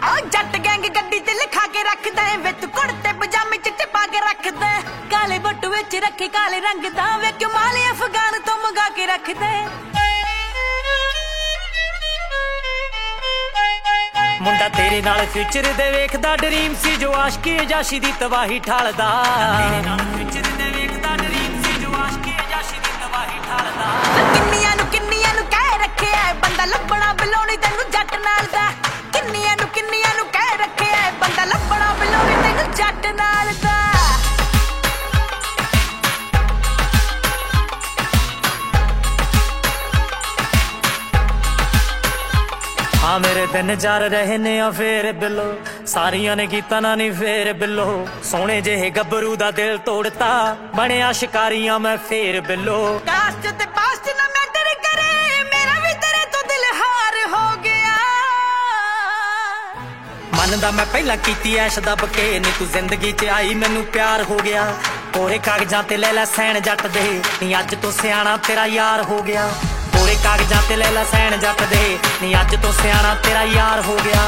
जट gang गड्डी ते लिखा के रखदा है वे तू कुड़ते पजामे चिट्टे पा के रखदा है काले बट्टू विच रखे काले रंग दा वे क्यों माले अफगान तो मंगा के रखदा है मुंडा तेरे नाल फ्यूचर दे वेखदा ड्रीम सी जो आशिकी जाशी दी तबाही ठालदा तेरे नाल फ्यूचर दे वेखदा ड्रीम सी जो आशिकी जाशी दी तबाही ठालदा किन्नियां नु कह रखिया है बंदा लभना बिलोनी तैनू जट नाल दा किन्नियां नु कह रखिया है बंदा लभना बिलोनी तैनू जट नाल दा हाँ मेरे दिन जार रहे ने फेर बिलो सारिया ने कीता ना नी फेर बिलो सोने जेहे गबरू दा दिल तोड़ता बनिया शिकारियां मैं फेर बिलो कास्ट ते पास्ट ना मैटर करे मेरा भी तेरे तो दिल हार हो गया मनदा मैं पहला कीती ऐश दब के नी तू जिंदगी च आई मैनू प्यार हो गया कोरे कागजां ते ले लै सैन जट दे नी अज तो सियाणा तेरा यार हो गया कोरे कागजां ते ले लै सैन जट दे नी अज तो सियाणा तेरा यार हो गया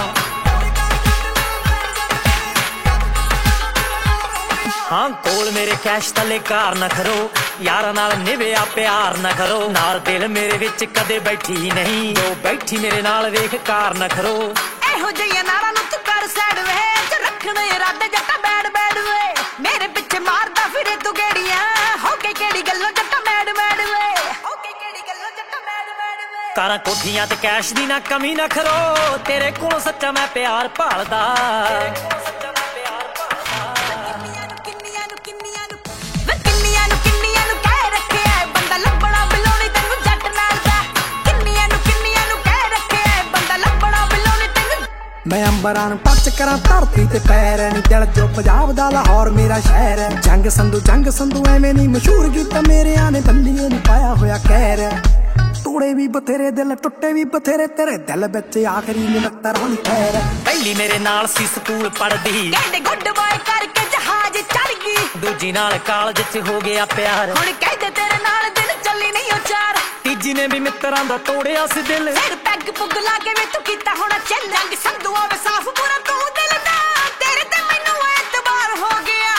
हाँ कोल मेरे कैश तले कार न करो यार नाल निभया प्यार न करो नाल दिल मेरे विच कदे बैठी नहीं जो बैठी मेरे नाल वेख कार न करो एहो जिहियां नारां नूं तू कर सैड वे च रखण इरादे जट्टा बैड बैड वे मेरे पिछे मारदा फिरे तू गेड़ियां हो के केड़ी गल्लों जट्टा मैड मैड वे हो के केड़ी गल्लों जट्टा मैड मैड वे कारां कोठियां ते कैश दी ना कमी ना खरो तेरे कोलों सच्चा मैं प्यार भालदा मैं अंबरां नूं टच करा धरती ते पैर नी दिल जो पंजाब दा लाहौर मेरा शहर है जंग संधू एवें नी मशहूर गीता मेरे आने बंदिए नी पाया होया कहर तोड़े भी बथेरे दिल टुटे भी बथेरे तेरे दिल विच आखिरी मिलता रानी पैर पहली मेरे नाल सी स्कूल पढ़दी कहंदे गुड बॉय करके जहाज चढ़ गई दूजी नाल कॉलेज च हो गया प्यार हुण कहंदे तेरे नाल दिल चली नहीं ओ चार तीजी ने भी मित्रां दा तोड़िया सी दिल फिर पैग पुग ला के वे तू कीता होना चल रंग संधू आवे साफ पूरा तू दिल दा तेरे ते मैनू एतबार हो गया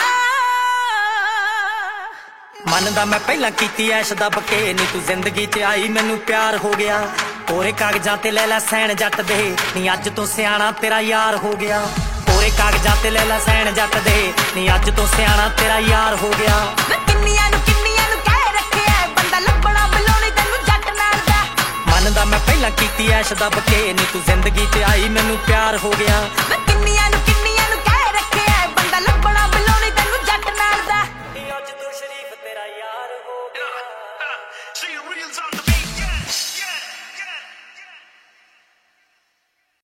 मनदा मैं पहला कीती ऐश दब के नी तू जिंदगी च आई मैनू प्यार हो गया कोरे कागजां ते ले लै सैन जट दे नी अज तो सियाणा तेरा यार हो गया कोरे कागजां ते ले लै सैन जट दे नी अज तो सियाणा तेरा यार हो गया किन्नियां नु कह रखिया बंदा लभना बिलोनी तैनू जट नाल दा मनदा मैं पहला कीती ऐश दब के नी तू जिंदगी च आई मैनू प्यार हो गया